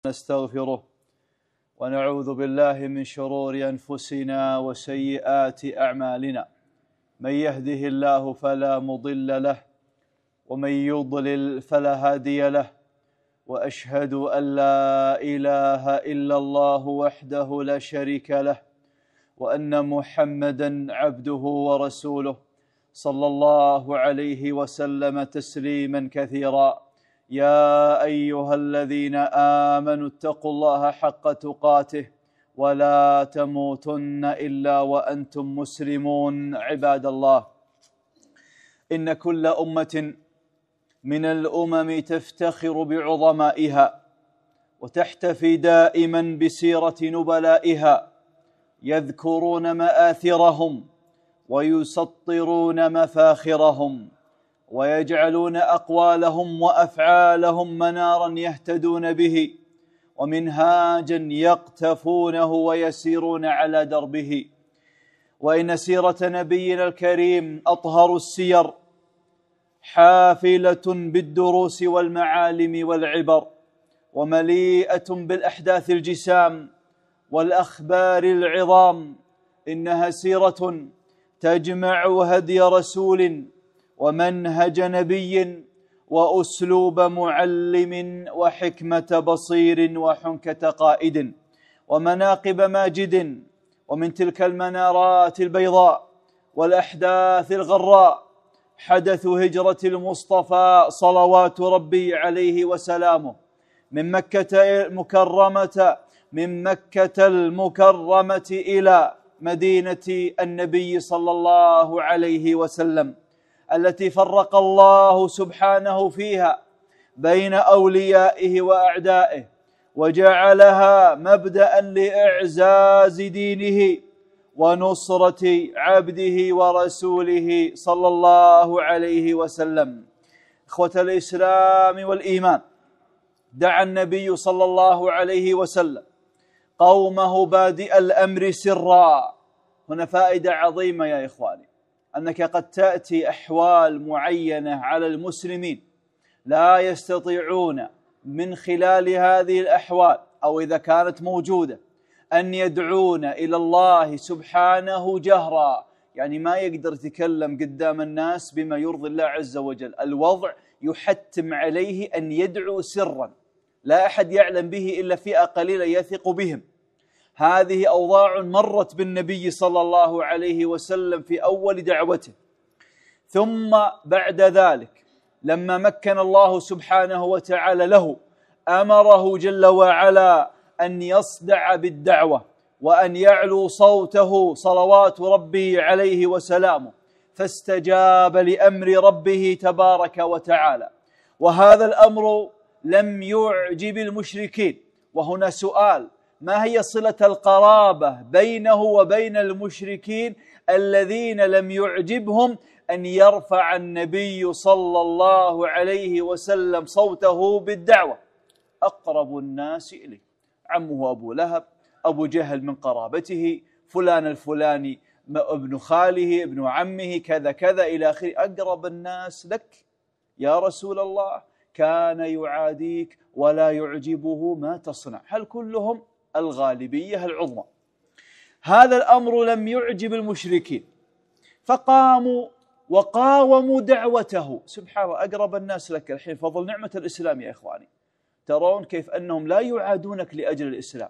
نستغفره ونعوذ بالله من شرور أنفسنا وسيئات أعمالنا. من يهده الله فلا مضل له ومن يضلل فلا هادي له، وأشهد أن لا إله إلا الله وحده لا شريك له، وأن محمدا عبده ورسوله صلى الله عليه وسلم تسليما كثيرا. يا أيها الذين آمنوا اتقوا الله حق تقاته ولا تموتن إلا وأنتم مسلمون. عباد الله، إن كل أمة من الأمم تفتخر بعظمائها وتحتفي دائما بسيرة نبلائها، يذكرون مآثرهم ويسطرون مفاخرهم، ويجعلون أقوالهم وأفعالهم منارا يهتدون به ومنهاجا يقتفونه ويسيرون على دربه. وإن سيرة نبينا الكريم أطهر السير، حافلة بالدروس والمعالم والعبر، ومليئة بالأحداث الجسام والأخبار العظام. إنها سيرة تجمع هدي رسول ومنهج نبي وأسلوب معلم وحكمة بصير وحنكة قائد ومناقب ماجد. ومن تلك المنارات البيضاء والأحداث الغراء حدث هجرة المصطفى صلوات ربي عليه وسلامه من مكة المكرمة إلى مدينة النبي صلى الله عليه وسلم، التي فرق الله سبحانه فيها بين أوليائه وأعدائه، وجعلها مبدأ لإعزاز دينه ونصرة عبده ورسوله صلى الله عليه وسلم. إخوة الإسلام والإيمان، دعا النبي صلى الله عليه وسلم قومه بادئ الأمر سرا. هنا فائدة عظيمة يا إخواني، أنك قد تأتي أحوال معينة على المسلمين لا يستطيعون من خلال هذه الأحوال، أو إذا كانت موجودة، أن يدعون إلى الله سبحانه جهرا، يعني ما يقدر يتكلم قدام الناس بما يرضي الله عز وجل. الوضع يحتم عليه أن يدعو سرا، لا أحد يعلم به إلا فئة قليلة يثق بهم. هذه أوضاع مرت بالنبي صلى الله عليه وسلم في أول دعوته، ثم بعد ذلك لما مكن الله سبحانه وتعالى له، أمره جل وعلا أن يصدع بالدعوة وأن يعلو صوته صلوات ربه عليه وسلامه، فاستجاب لأمر ربه تبارك وتعالى. وهذا الأمر لم يعجب المشركين. وهنا سؤال: ما هي صلة القرابة بينه وبين المشركين الذين لم يعجبهم أن يرفع النبي صلى الله عليه وسلم صوته بالدعوة؟ أقرب الناس إليه عمه أبو لهب، أبو جهل من قرابته، فلان الفلاني ابن خاله ابن عمه كذا كذا إلى آخره. أقرب الناس لك يا رسول الله كان يعاديك ولا يعجبه ما تصنع. هل كلهم؟ الغالبية العظمى. هذا الأمر لم يعجب المشركين، فقاموا وقاوموا دعوته. سبحان الله، أقرب الناس لك الحين فضل نعمة الإسلام يا إخواني. ترون كيف أنهم لا يعادونك لأجل الإسلام،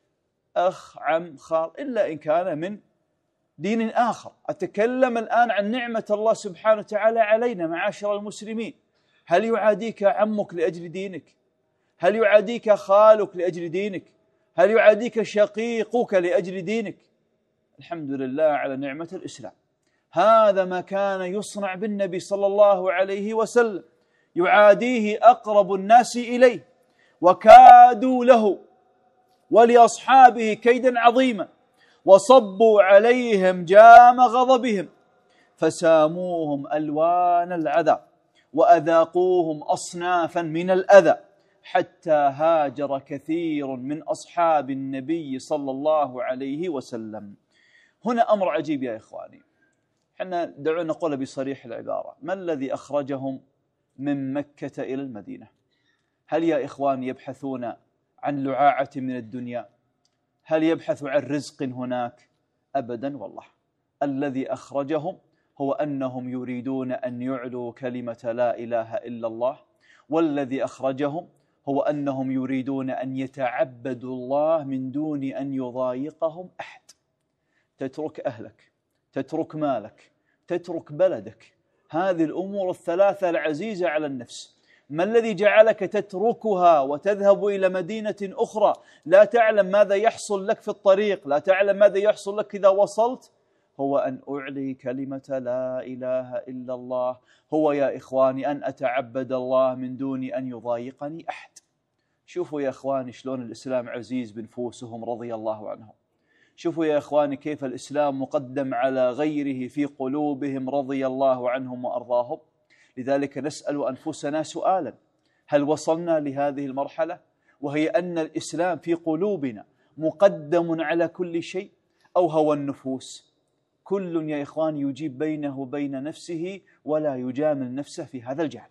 أخ عم خال، إلا إن كان من دين آخر. أتكلم الآن عن نعمة الله سبحانه وتعالى علينا معاشر المسلمين. هل يعاديك عمك لأجل دينك؟ هل يعاديك خالك لأجل دينك؟ هل يعاديك شقيقك لأجل دينك؟ الحمد لله على نعمة الإسلام. هذا ما كان يصنع بالنبي صلى الله عليه وسلم، يعاديه أقرب الناس إليه، وكادوا له ولأصحابه كيدا عظيما، وصبوا عليهم جام غضبهم، فساموهم ألوان العذاب، وأذاقوهم أصنافا من الأذى، حتى هاجر كثير من أصحاب النبي صلى الله عليه وسلم. هنا أمر عجيب يا إخواني، حنا دعونا نقول بصريح العبارة: ما الذي أخرجهم من مكة إلى المدينة؟ هل يا إخوان يبحثون عن لعاعة من الدنيا؟ هل يبحث عن رزق هناك؟ أبدا والله. الذي أخرجهم هو أنهم يريدون أن يعلوا كلمة لا إله إلا الله، والذي أخرجهم هو أنهم يريدون أن يتعبدوا الله من دون أن يضايقهم أحد. تترك أهلك، تترك مالك، تترك بلدك، هذه الأمور الثلاثة العزيزة على النفس. ما الذي جعلك تتركها وتذهب إلى مدينة أخرى لا تعلم ماذا يحصل لك في الطريق، لا تعلم ماذا يحصل لك إذا وصلت؟ هو أن أعلي كلمة لا إله إلا الله، هو يا إخواني أن أتعبد الله من دون أن يضايقني أحد. شوفوا يا إخواني شلون الإسلام عزيز بنفوسهم رضي الله عنهم. شوفوا يا إخواني كيف الإسلام مقدم على غيره في قلوبهم رضي الله عنهم وأرضاهم. لذلك نسأل أنفسنا سؤالا: هل وصلنا لهذه المرحلة وهي أن الإسلام في قلوبنا مقدم على كل شيء، أو هوى النفوس؟ كل يا إخواني يجيب بينه وبين نفسه ولا يجامل نفسه في هذا الجانب.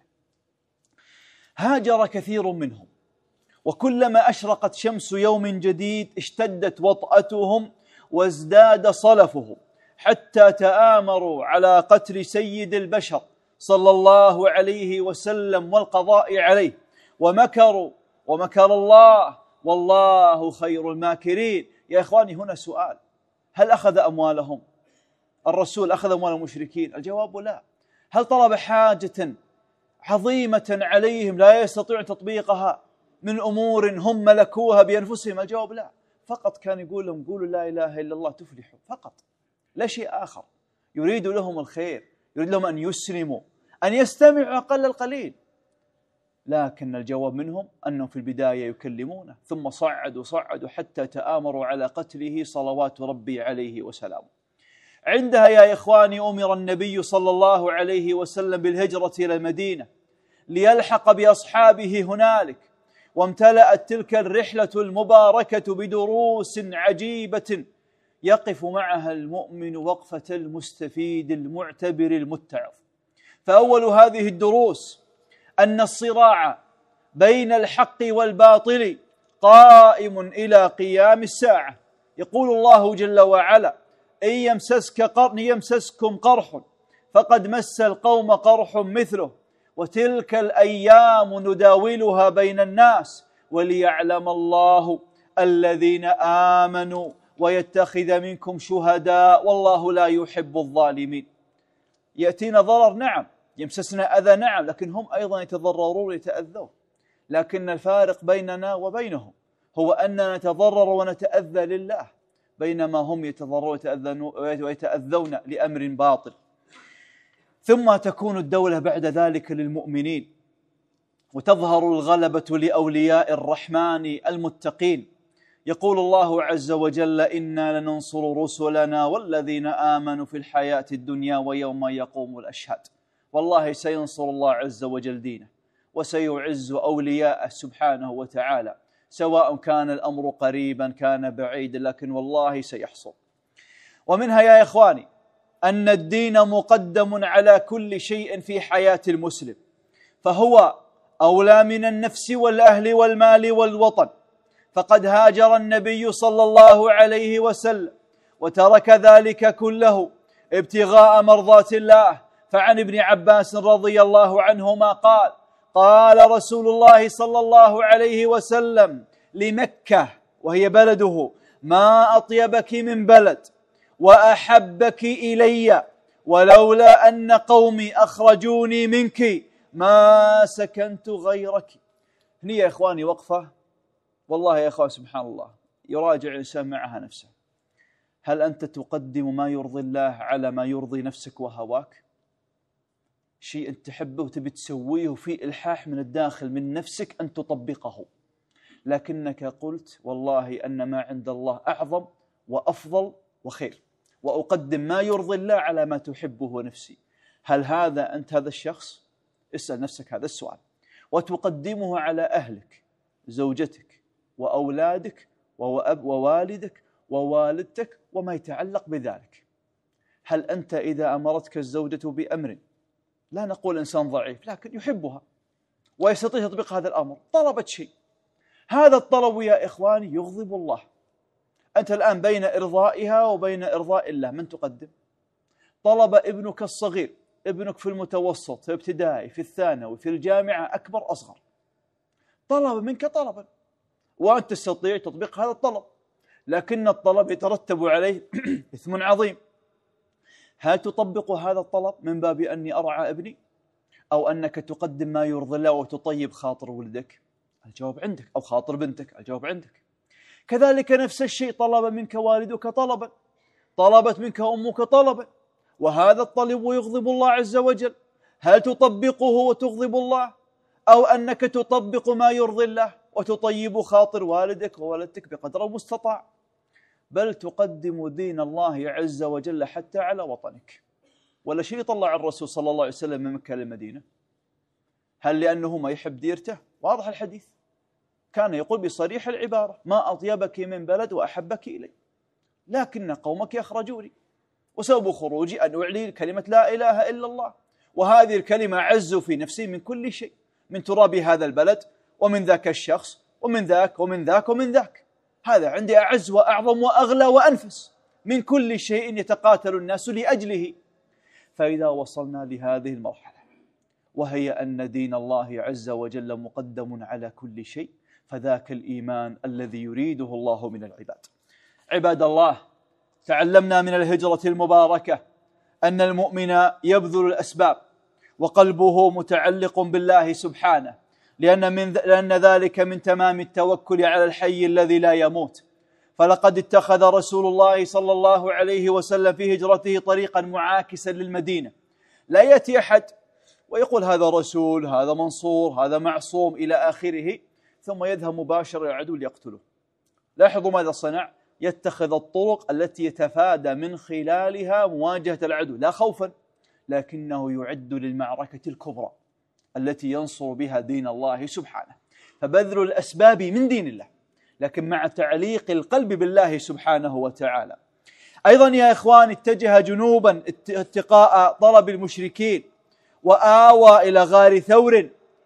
هاجر كثير منهم، وكلما أشرقت شمس يوم جديد اشتدت وطأتهم وازداد صلفهم، حتى تآمروا على قتل سيد البشر صلى الله عليه وسلم والقضاء عليه، ومكروا ومكر الله والله خير الماكرين. يا إخواني هنا سؤال: هل أخذ أموالهم؟ الرسول أخذ أموال المشركين؟ الجواب لا. هل طلب حاجة عظيمة عليهم لا يستطيع تطبيقها من أمور هم ملكوها بأنفسهم؟ الجواب لا. فقط كان يقول لهم: قولوا لا إله إلا الله تفلحوا، فقط، لا شيء آخر. يريد لهم الخير، يريد لهم أن يسلموا، أن يستمعوا أقل القليل. لكن الجواب منهم أنهم في البداية يكلمونه، ثم صعدوا حتى تآمروا على قتله صلوات ربي عليه وسلامه. عندها يا إخواني أمر النبي صلى الله عليه وسلم بالهجرة إلى المدينة ليلحق بأصحابه هنالك، وامتلأت تلك الرحلة المباركة بدروس عجيبة يقف معها المؤمن وقفة المستفيد المعتبر المتعظ. فأول هذه الدروس أن الصراع بين الحق والباطل قائم إلى قيام الساعة. يقول الله جل وعلا: إن يمسسكم قرح فقد مس القوم قرح مثله وتلك الأيام نداولها بين الناس وليعلم الله الذين آمنوا ويتخذ منكم شهداء والله لا يحب الظالمين. يأتينا ضرر نعم، يمسسنا أذى نعم، لكن هم أيضا يتضررون يتأذون. لكن الفارق بيننا وبينهم هو أننا نتضرر ونتأذى لله، بينما هم يتضررون ويتأذون لأمر باطل. ثم تكون الدولة بعد ذلك للمؤمنين، وتظهر الغلبة لأولياء الرحمن المتقين. يقول الله عز وجل: إنا لننصر رسلنا والذين آمنوا في الحياة الدنيا ويوم يقوم الأشهاد. والله سينصر الله عز وجل دينه وسيعز أولياءه سبحانه وتعالى، سواء كان الأمر قريبا كان بعيدا، لكن والله سيحصل. ومنها يا إخواني أن الدين مقدم على كل شيء في حياة المسلم، فهو أولى من النفس والأهل والمال والوطن. فقد هاجر النبي صلى الله عليه وسلم وترك ذلك كله ابتغاء مرضات الله. فعن ابن عباس رضي الله عنهما قال: قال رسول الله صلى الله عليه وسلم لمكة وهي بلده: ما أطيبك من بلد وأحبك إلي، ولولا أن قومي أخرجوني منك ما سكنت غيرك. هني يا إخواني وقفة، والله يا إخوان سبحان الله يراجع الإنسان معها نفسه. هل أنت تقدم ما يرضي الله على ما يرضي نفسك وهواك؟ شيء أنت تحبه وتبي تسويه وفي إلحاح من الداخل من نفسك أن تطبقه، لكنك قلت والله أن ما عند الله أعظم وأفضل وخير، وأقدم ما يرضي الله على ما تحبه نفسي. هل هذا أنت هذا الشخص؟ اسأل نفسك هذا السؤال، وتقدمه على أهلك، زوجتك وأولادك ووالدك ووالدتك وما يتعلق بذلك. هل أنت إذا أمرتك الزوجة بأمر، لا نقول إنسان ضعيف لكن يحبها ويستطيع تطبيق هذا الأمر، طلبت شيء، هذا الطلب يا إخواني يغضب الله. أنت الآن بين إرضائها وبين إرضاء الله، من تقدم؟ طلب ابنك الصغير، ابنك في المتوسط، في ابتدائي، في الثانوي، في الجامعة، أكبر أصغر، طلب منك طلبا وأنت تستطيع تطبيق هذا الطلب، لكن الطلب يترتب عليه إثم عظيم. هل تطبق هذا الطلب من باب أني أرعى ابني، أو أنك تقدم ما يرضي الله وتطيب خاطر ولدك؟ الجواب عندك. أو خاطر بنتك، الجواب عندك. كذلك نفس الشيء، طلب منك والدك طلبا، طلبت منك أمك طلبا، وهذا الطلب يغضب الله عز وجل. هل تطبقه وتغضب الله، أو أنك تطبق ما يرضي الله وتطيب خاطر والدك وولدتك بقدر المستطاع؟ بل تقدم دين الله عز وجل حتى على وطنك. ولا شيء طلع الرسول صلى الله عليه وسلم من مكة للمدينة؟ هل لأنه ما يحب ديرته؟ واضح الحديث، كان يقول بصريح العبارة: ما أطيبك من بلد وأحبك إلي، لكن قومك أخرجوني، وسبب خروجي أن أعلي كلمة لا إله إلا الله، وهذه الكلمة أعز في نفسي من كل شيء، من تراب هذا البلد ومن ذاك الشخص ومن ذاك ومن ذاك ومن ذاك. هذا عندي أعز وأعظم وأغلى وأنفس من كل شيء يتقاتل الناس لأجله. فإذا وصلنا لهذه المرحلة، وهي أن دين الله عز وجل مقدم على كل شيء، فذاك الإيمان الذي يريده الله من العباد. عباد الله، تعلمنا من الهجرة المباركة أن المؤمن يبذل الأسباب وقلبه متعلق بالله سبحانه، لأن ذلك من تمام التوكل على الحي الذي لا يموت. فلقد اتخذ رسول الله صلى الله عليه وسلم في هجرته طريقا معاكسا للمدينة. لا يأتي أحد ويقول هذا رسول، هذا منصور، هذا معصوم إلى آخره، ثم يذهب مباشرة إلى العدو ليقتله. لاحظوا ماذا صنع: يتخذ الطرق التي يتفادى من خلالها مواجهة العدو، لا خوفا، لكنه يعد للمعركة الكبرى التي ينصر بها دين الله سبحانه. فبذل الأسباب من دين الله، لكن مع تعليق القلب بالله سبحانه وتعالى. أيضا يا إخوان، اتجه جنوبا اتقاء طلب المشركين، وآوى إلى غار ثور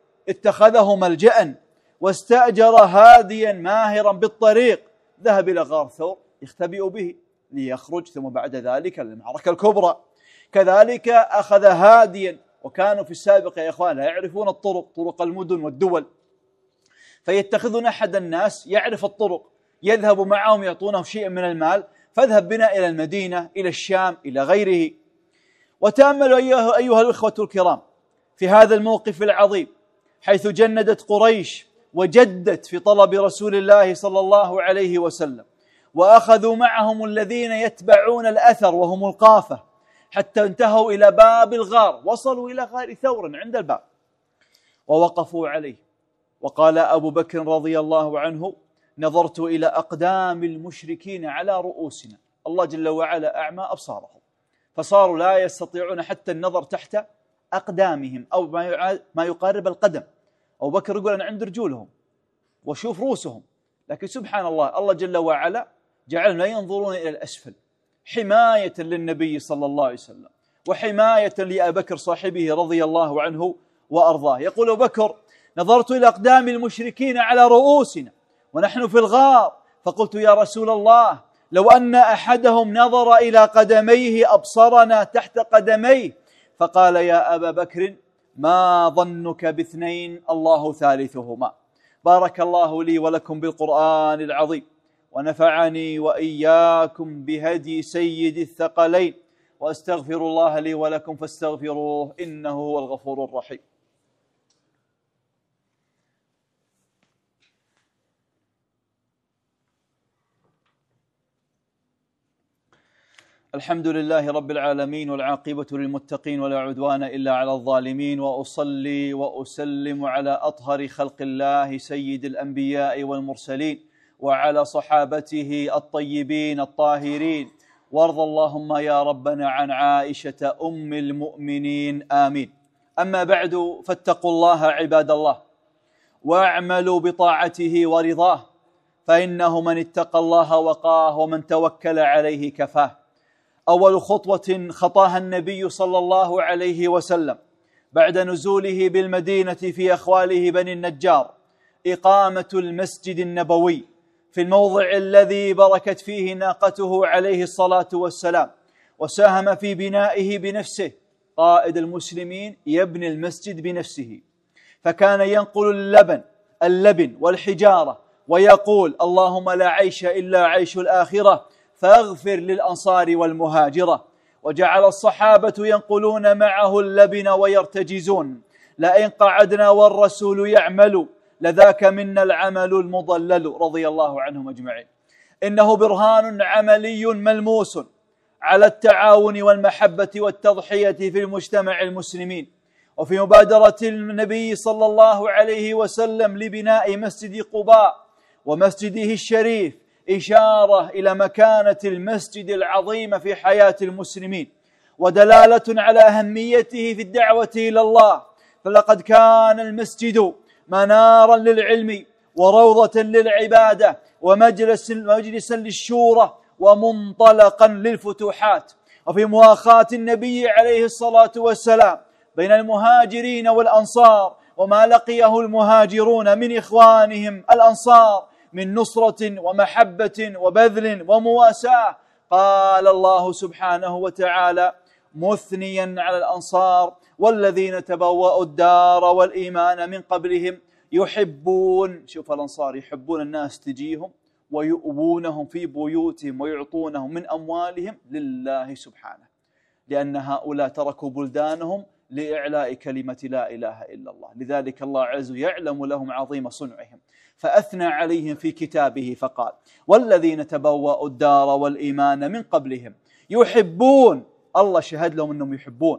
اتخذه ملجأ، واستأجر هاديا ماهرا بالطريق، ذهب إلى غار ثور يختبئ به ليخرج ثم بعد ذلك للمعركة الكبرى. كذلك أخذ هاديا، وكانوا في السابق يا إخوان لا يعرفون الطرق، طرق المدن والدول، فيتخذون أحد الناس يعرف الطرق، يذهب معهم يعطونه شيئا من المال، فاذهب بنا إلى المدينة، إلى الشام، إلى غيره. وتأملوا أيها الإخوة الكرام في هذا الموقف العظيم، حيث جندت قريش وجدت في طلب رسول الله صلى الله عليه وسلم، وأخذوا معهم الذين يتبعون الأثر وهم القافة، حتى انتهوا إلى باب الغار، وصلوا إلى غار ثور عند الباب ووقفوا عليه. وقال أبو بكر رضي الله عنه: نظرت إلى أقدام المشركين على رؤوسنا. الله جل وعلا أعمى أبصارهم، فصاروا لا يستطيعون حتى النظر تحت أقدامهم، أو ما يقارب القدم. أبو بكر يقول أنا عند رجولهم وشوف رؤوسهم، لكن سبحان الله، الله جل وعلا جعلهم لا ينظرون إلى الأسفل، حماية للنبي صلى الله عليه وسلم، وحماية لأبي بكر صاحبه رضي الله عنه وأرضاه. يقول أبو بكر: نظرت إلى أقدام المشركين على رؤوسنا ونحن في الغار، فقلت يا رسول الله، لو أن أحدهم نظر إلى قدميه أبصرنا تحت قدميه. فقال: يا أبا بكر، ما ظنك باثنين الله ثالثهما. بارك الله لي ولكم بالقرآن العظيم، ونفعني وإياكم بهدي سيد الثقلين، وأستغفر الله لي ولكم فاستغفروه إنه هو الغفور الرحيم. الحمد لله رب العالمين، والعاقبة للمتقين، ولا عدوان إلا على الظالمين، وأصلي وأسلم على أطهر خلق الله سيد الأنبياء والمرسلين، وعلى صحابته الطيبين الطاهرين، وارض اللهم يا ربنا عن عائشة أم المؤمنين، آمين. أما بعد، فاتقوا الله عباد الله، واعملوا بطاعته ورضاه، فإنه من اتقى الله وقاه، ومن توكل عليه كفاه. أول خطوة خطاها النبي صلى الله عليه وسلم بعد نزوله بالمدينة في أخواله بني النجار، إقامة المسجد النبوي في الموضع الذي بركت فيه ناقته عليه الصلاة والسلام، وساهم في بنائه بنفسه. قائد المسلمين يبني المسجد بنفسه، فكان ينقل اللبن والحجارة ويقول: اللهم لا عيش إلا عيش الآخرة فاغفر للأنصار والمهاجرة. وجعل الصحابة ينقلون معه اللبن ويرتجزون: لئن قعدنا والرسول يعمل لذاك منا العمل المضلل، رضي الله عنهم أجمعين. إنه برهان عملي ملموس على التعاون والمحبة والتضحية في المجتمع المسلمين. وفي مبادرة النبي صلى الله عليه وسلم لبناء مسجد قباء ومسجده الشريف إشارة إلى مكانة المسجد العظيم في حياة المسلمين، ودلالة على أهميته في الدعوة إلى الله. فلقد كان المسجد منارا للعلم وروضة للعبادة ومجلسا للشورى ومنطلقا للفتوحات. وفي مواخاة النبي عليه الصلاة والسلام بين المهاجرين والأنصار وما لقيه المهاجرون من إخوانهم الأنصار من نصرة ومحبة وبذل ومواساة، قال الله سبحانه وتعالى مثنيا على الأنصار: والذين تبوأوا الدار والإيمان من قبلهم يحبون، شوف الأنصار يحبون الناس تجيهم ويؤوونهم في بيوتهم ويعطونهم من أموالهم لله سبحانه، لأن هؤلاء تركوا بلدانهم لإعلاء كلمة لا إله إلا الله. لذلك الله عز وجل يعلم لهم عظيم صنعهم فأثنى عليهم في كتابه فقال: والذين تبوأوا الدار والإيمان من قبلهم يحبون، الله شهد لهم أنهم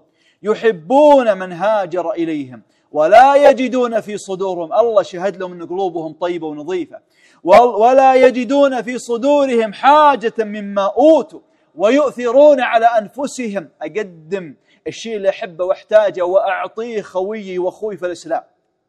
يحبون من هاجر إليهم ولا يجدون في صدورهم، الله شهد لهم أن قلوبهم طيبة ونظيفة، ولا يجدون في صدورهم حاجة مما أوتوا ويؤثرون على أنفسهم، أقدم الشيء اللي أحبه واحتاجه وأعطيه خويي وأخوي في الإسلام.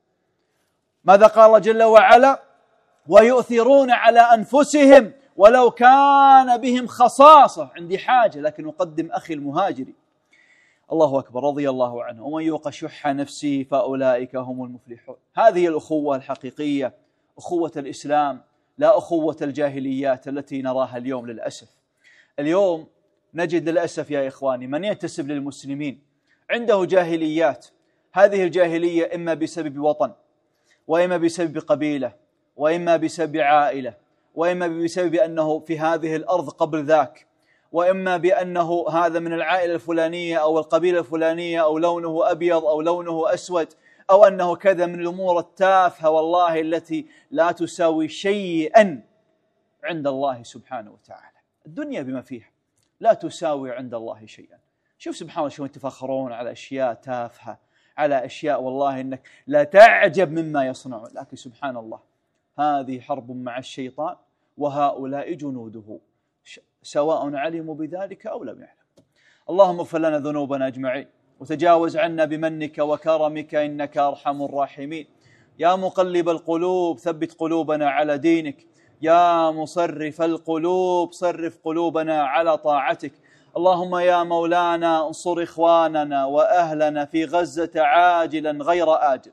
ماذا قال الله جل وعلا؟ ويؤثرون على أنفسهم ولو كان بهم خصاصة، عندي حاجة لكن أقدم أخي المهاجري. الله أكبر، رضي الله عنه. ومن يوق شح نفسه فأولئك هم المفلحون. هذه الأخوة الحقيقية، أخوة الإسلام، لا أخوة الجاهليات التي نراها اليوم للأسف. اليوم نجد للأسف يا إخواني من ينتسب للمسلمين عنده جاهليات. هذه الجاهلية إما بسبب وطن، وإما بسبب قبيلة، وإما بسبب عائلة، وإما بسبب أنه في هذه الأرض قبل ذاك، وإما بأنه هذا من العائلة الفلانية أو القبيلة الفلانية، أو لونه أبيض أو لونه أسود، أو أنه كذا من الأمور التافهة والله التي لا تساوي شيئا عند الله سبحانه وتعالى. الدنيا بما فيها لا تساوي عند الله شيئا. شوف سبحان الله شو يتفخرون على أشياء تافهة، على أشياء والله إنك لا تعجب مما يصنعون، لكن سبحان الله هذه حرب مع الشيطان وهؤلاء جنوده سواء علموا بذلك أو لم يعلموا. اللهم اغفر لنا ذنوبنا أجمعين وتجاوز عنا بمنك وكرمك إنك أرحم الراحمين. يا مقلب القلوب ثبت قلوبنا على دينك، يا مصرف القلوب صرف قلوبنا على طاعتك. اللهم يا مولانا انصر إخواننا وأهلنا في غزة عاجلا غير آجل.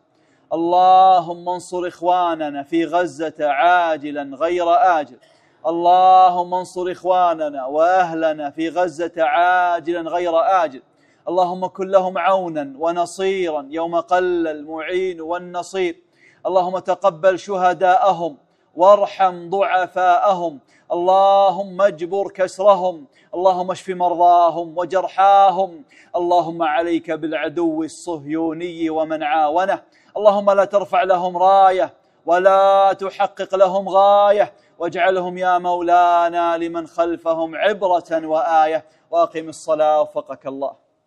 اللهم انصر إخواننا في غزة عاجلا غير آجل. اللهم انصر إخواننا وأهلنا في غزة عاجلا غير آجل. اللهم كن لهم عونا ونصيرا يوم قل المعين والنصير. اللهم تقبل شهداءهم وارحم ضعفاءهم. اللهم اجبر كسرهم. اللهم اشف مرضاهم وجرحاهم. اللهم عليك بالعدو الصهيوني ومن عاونه. اللهم لا ترفع لهم راية ولا تحقق لهم غاية، واجعلهم يا مولانا لمن خلفهم عبرة وآية. وأقم الصلاة وفقك الله.